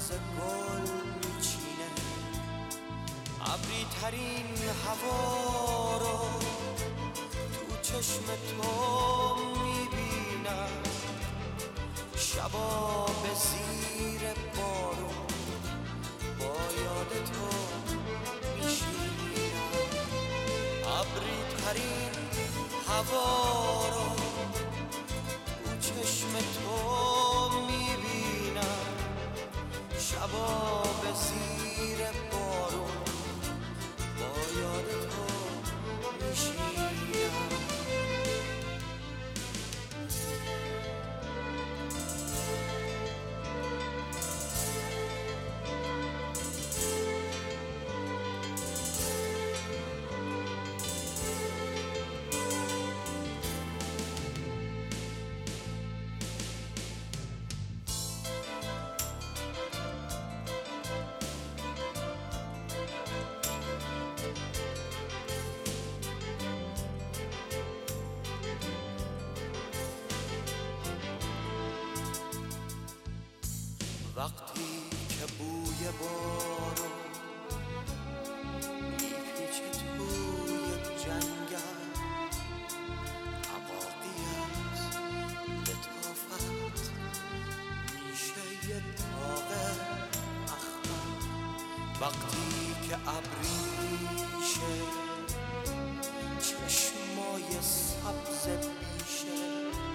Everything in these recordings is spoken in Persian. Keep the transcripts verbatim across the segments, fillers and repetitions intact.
سبز گل میچینه، ابری ترین هوا رو تو چشم تو میبینم، شبا به زیر بارون با یاد تو میشینم. ابری ترین هوا رو تو چشم تو میبینم، شبا به زیر بارون با یاد تو میشینم. وقتی که بوی بارون میپیچه توی جنگل، عباقی از لطافت میشه یه تاق اخمر. وقتی که ابریشه چشمای سبز بیشه،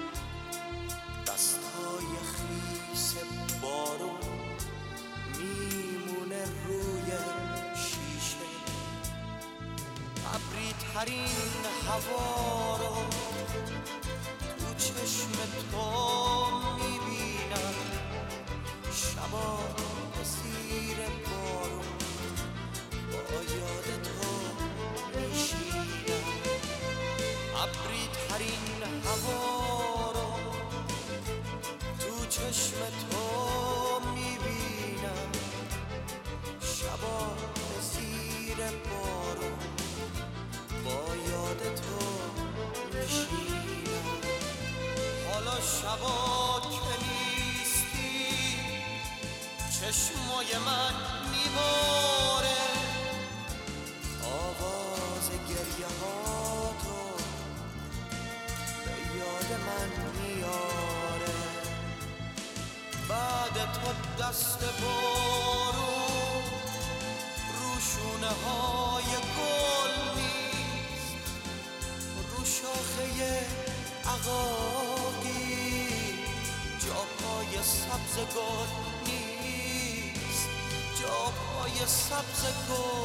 دستای خیس بارون میمونه روی شیشه. ابری ترین هوا رو تو چشم تو میبینم، شبا به زیر بارون با یاد تو میشینم. ابری ترین هوا رو تو چشم تو میبینم، شبا به زیر بارون با یاد تو میشینم. حالا شبا که نیستی چشمای من میباره، آواز گریه ها تو به یاد من میاره. بعد تو دست بارون رو شونه های گل نیست، رو شاخه عقاقی جا پای سبز گل نیست، جا پای سبز گل